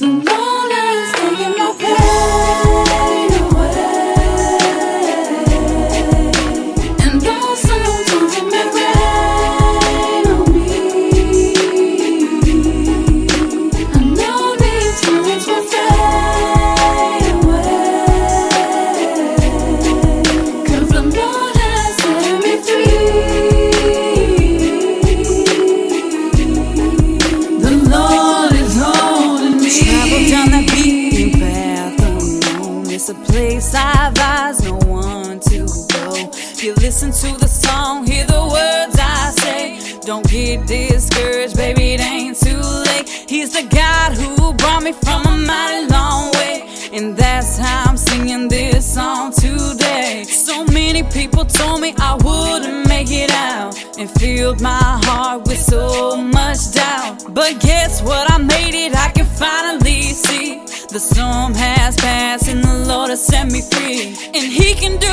The Lord is taking my pain away, and though sometimes it may rain on me, I know these feelings will fade away, 'cause the Lord has set me free. The Lord is holding me. Travel down that beaten path alone. It's a place I advise no one to go. If you listen to the song, hear the words I say. Don't get discouraged, baby, it ain't too late. He's the God who brought me from a mighty long way, and that's how I'm singing this song today. So many people told me I wouldn't make it out, and filled my heart with so much doubt. But guess what? I made it. I can finally see the storm has passed, and the Lord has set me free. And He can do